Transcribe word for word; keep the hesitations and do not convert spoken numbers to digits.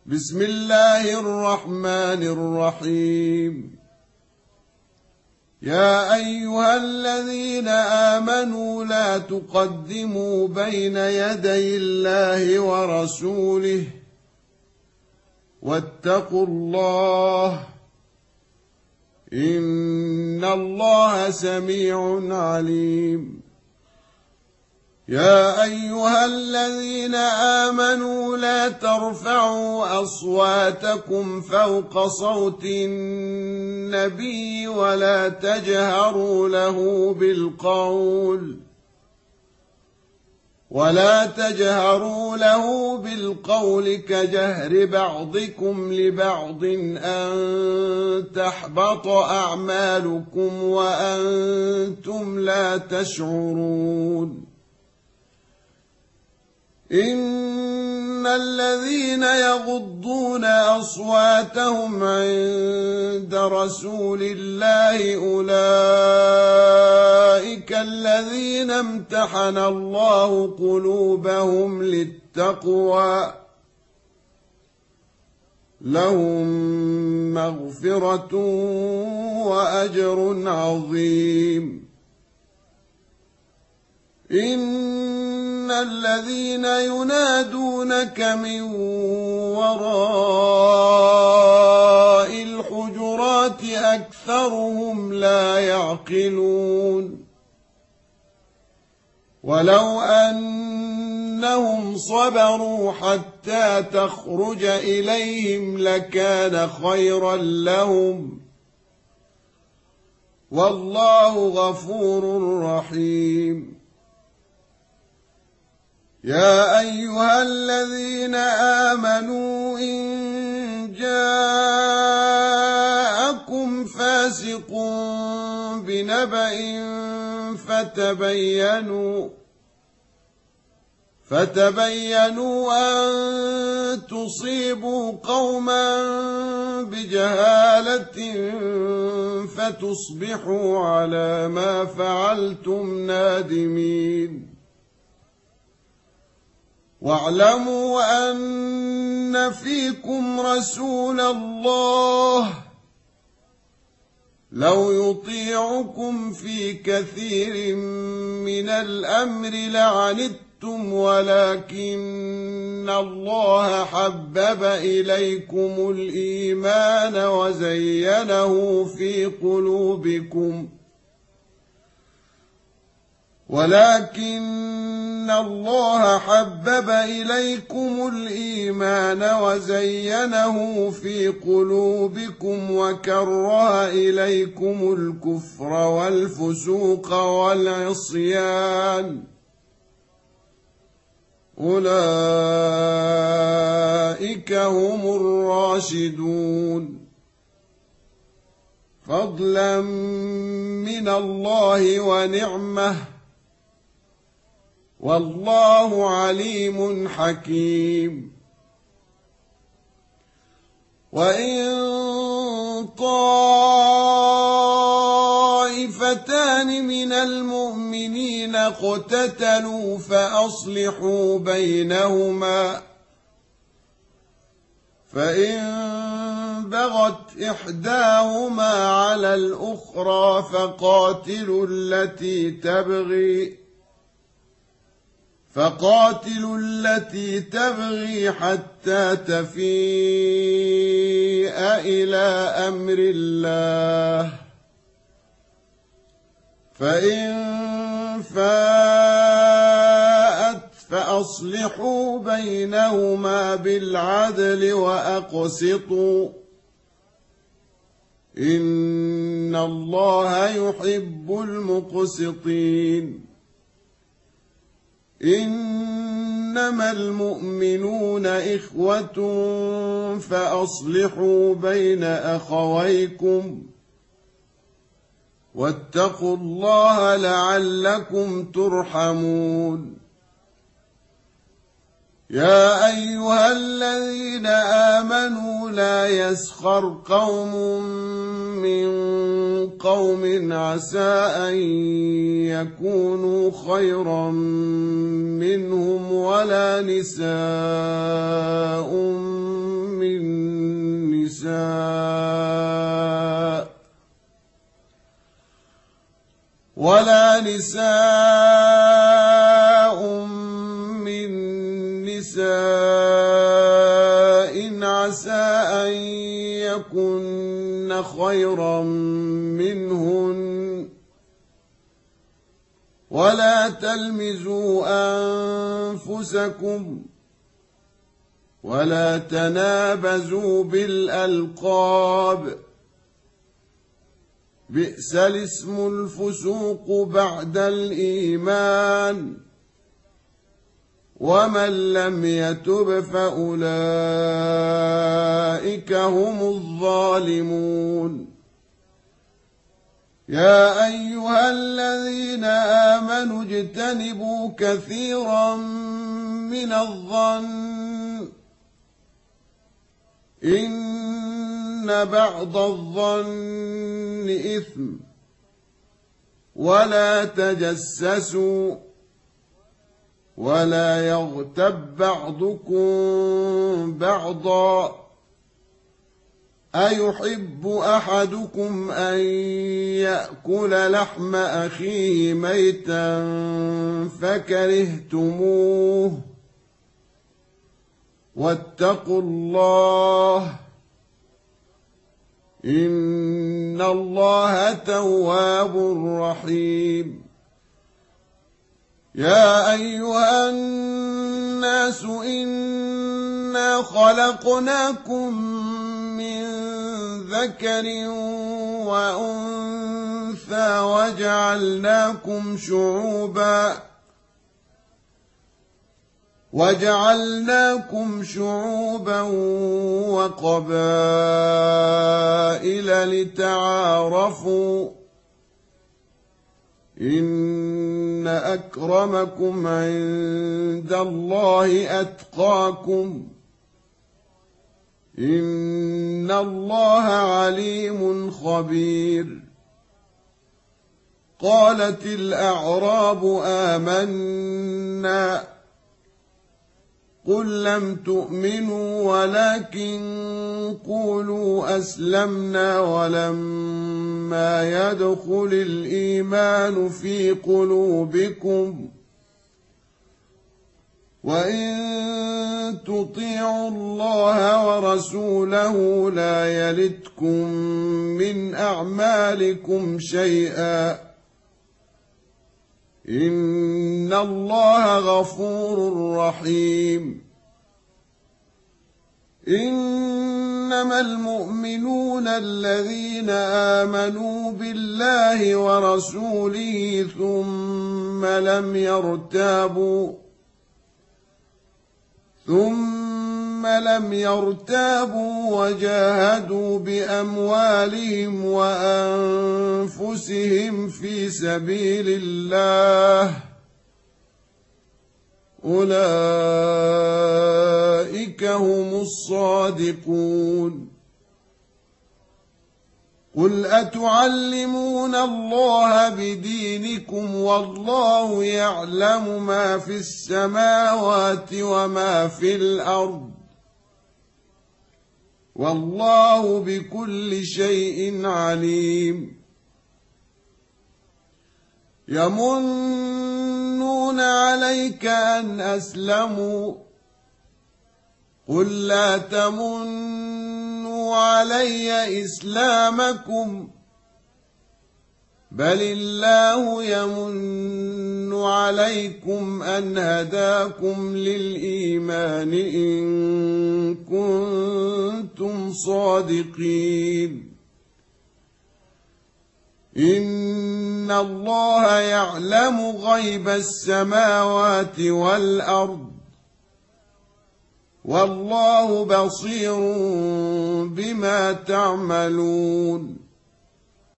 بسم الله الرحمن الرحيم. يا أيها الذين آمنوا لا تقدموا بين يدي الله ورسوله واتقوا الله إن الله سميع عليم. يا أيها الذين آمنوا لا ترفعوا أصواتكم فوق صوت النبي ولا تجهروا له بالقول ولا تجهروا له بالقول كجهر بعضكم لبعض أن تحبط أعمالكم وأنتم لا تشعرون. إن الذين يغضون أصواتهم عند رسول الله أولئك الذين امتحن الله قلوبهم للتقوى لهم مغفرة وأجر عظيم. إن الذين ينادونك من وراء الحجرات أكثرهم لا يعقلون. ولو أنهم صبروا حتى تخرج إليهم لكان خيرا لهم والله غفور رحيم. يا أيها الذين آمنوا إن جاءكم فاسق بنبأ فتبينوا فتبينوا أن تصيبوا قوما بجهالة فتصبحوا على ما فعلتم نادمين. واعلموا أن فيكم رسول الله لو يطيعكم في كثير من الأمر لعنتم ولكن الله حبب إليكم الإيمان وزينه في قلوبكم ولكن الله حبب إليكم الإيمان وزينه في قلوبكم وكره إليكم الكفر والفسوق والعصيان أولئك هم الراشدون فضلا من الله ونعمه والله عليم حكيم. وإن طائفتان من المؤمنين اقتتلوا فأصلحوا بينهما فإن بغت إحداهما على الأخرى فقاتلوا التي تبغي فقاتلوا التي تبغي حتى تفيء إلى أمر الله فإن فاءت فأصلحوا بينهما بالعدل وأقسطوا إن الله يحب المقسطين. إنما المؤمنون إخوة فأصلحوا بين أخويكم واتقوا الله لعلكم ترحمون. يا أيها الذين آمنوا لا يسخر قوم من قوم عسى أن يكونوا خيرا منهم ولا نساء نساء من نساء عسى أن يكن خيرا منهن ولا تلمزوا أنفسكم ولا تنابزوا بالألقاب بئس الاسم الفسوق بعد الإيمان ومن لم يتب فأولئك هم الظالمون يا أيها الذين آمنوا اجتنبوا كثيرا من الظن إن بعض الظن إثم ولا تجسسوا ولا يغتب بعضكم بعضا أيحب أحدكم أن يأكل لحم أخيه ميتا فكرهتموه واتقوا الله إن الله تواب رحيم يا أيها الناس إنا خلقناكم من ذكر وأنثى وجعلناكم شعوبا وجعلناكم شعوبا وقبائل لتعارفوا إن أكرمكم عند الله أتقاكم إن الله عليم خبير قالت الأعراب آمنا قل لم تؤمنوا ولكن قولوا أسلمنا ولما يدخل الإيمان في قلوبكم وإن تطيعوا الله ورسوله لا يلتكم من أعمالكم شيئا إن الله غفور رحيم إنما المؤمنون الذين آمنوا بالله ورسوله ثم لم يرتابوا ثم لم يرتابوا وجاهدوا بأموالهم وأنفسهم في سبيل الله أولئك هم الصادقون قل أتعلمون الله بدينكم والله يعلم ما في السماوات وما في الأرض والله بكل شيء عليم يمنون عليك أن أسلموا قل لا تمنوا علي إسلامكم بل الله يمن عليكم أن هداكم للإيمان إن كنتم صادقين إن الله يعلم غيب السماوات والأرض والله بصير بما تعملون